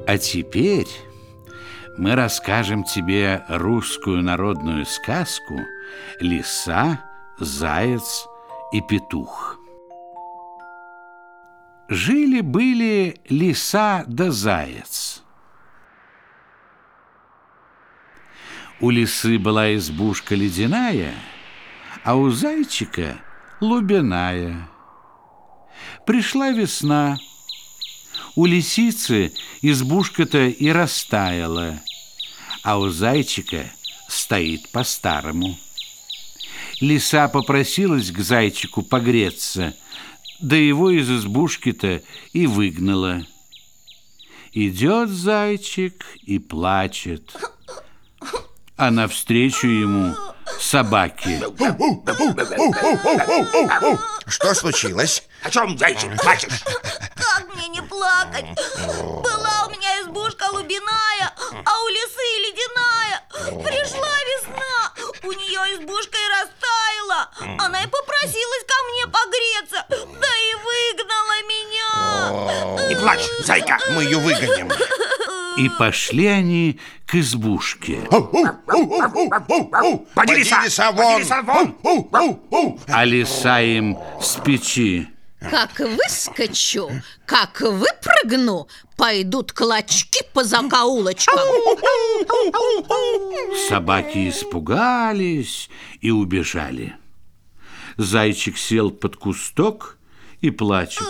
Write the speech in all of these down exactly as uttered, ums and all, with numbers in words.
А теперь мы расскажем тебе русскую народную сказку «Лиса, заяц и петух». Жили-были лиса да заяц. У лисы была избушка ледяная, а у зайчика лубяная. Пришла весна. У лисицы избушка-то и растаяла, а у зайчика стоит по-старому. Лиса попросилась к зайчику погреться, да его из избушки-то и выгнала. Идет зайчик и плачет, а навстречу ему собаки. Что случилось? О чем, зайчик, плачешь? Как мне не плакать? Была у меня избушка лубяная, а у лисы ледяная. Пришла весна, у нее избушка и растаяла. Она и попросилась ко мне погреться, да и выгнала меня. Не плачь, зайка, Мы ее выгоним. И пошли они к избушке. Поди, лиса, лиса, поди, вон. лиса, вон. А лиса им с печи: как выскочу, как выпрыгну, пойдут клочки по закоулочкам. собаки испугались и убежали. Зайчик сел под кусток и плачет.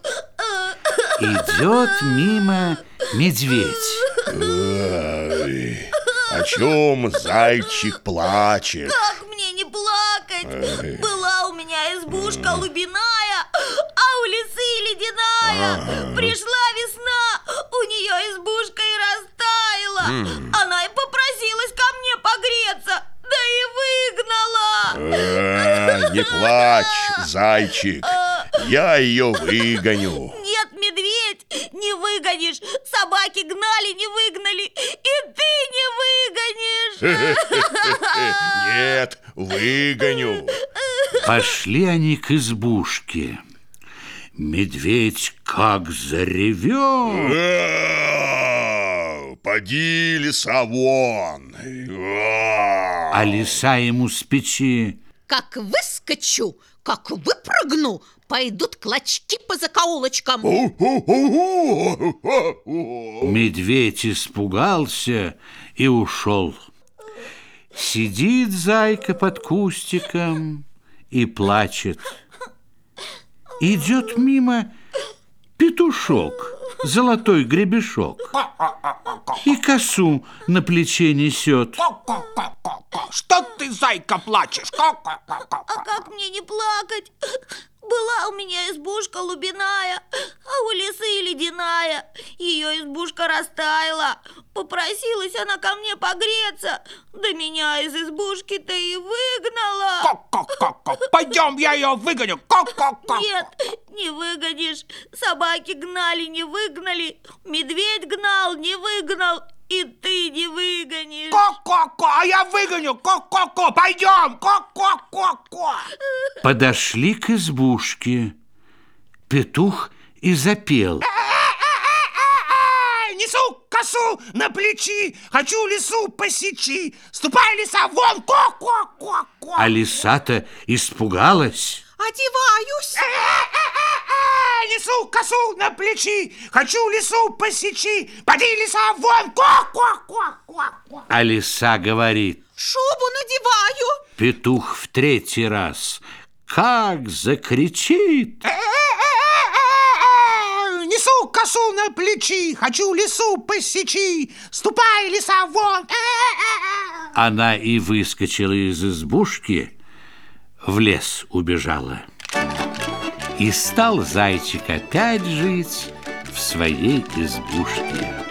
Идет мимо медведь. Ай, о чем зайчик плачет? Как мне не плакать? Была у меня избушка лубяная, а у лисы ледяная. Пришла весна, у нее избушка и растаяла. Она и попросилась ко мне погреться, да и выгнала. А, не плачь, зайчик, я ее выгоню. Нет, медведь, не выгонишь. Собаки гнали, не выгнали. И ты не выгонишь. Нет, выгоню. Пошли они к избушке. Медведь как заревет. А, поди, лиса, вон. А. А лиса ему с печи: Как выскочу, как выпрыгну, пойдут клочки по закоулочкам. Медведь испугался и ушел. Сидит зайка под кустиком и плачет. Идет мимо петушок, золотой гребешок, и косу на плече несет. Что ты, зайка, плачешь? А как мне не плакать? Была у меня избушка лубяная, а у лисы ледяная. Ее избушка растаяла. Попросилась она ко мне погреться, да меня из избушки-то и выгнала. Ко-ко-ко-ко. Пойдем, я ее выгоню. Ко-ко-ко. Нет, не выгонишь. Собаки гнали, не выгнали. Медведь гнал, не выгнал. И ты не выгонишь. Ко-ко-ко, а я выгоню. Ко-ко-ко. Пойдем. Ко-ко-ко-ко. Подошли к избушке. Петух и запел: Несу косу на плечи, хочу лису посечи. Ступай, лиса, вон. Ко-ко-ко-ко. А лиса-то испугалась. Одеваюсь. Несу косу на плечи, хочу лису посечи. Поди, лиса, вон. Ко-ко-ко-ко. А лиса говорит: Шубу надеваю. Петух в третий раз как закричит. Несу косу на плечи, хочу лису посечи. Ступай, лиса, вон. Она и выскочила из избушки, в лес убежала. И стал зайчик опять жить в своей избушке.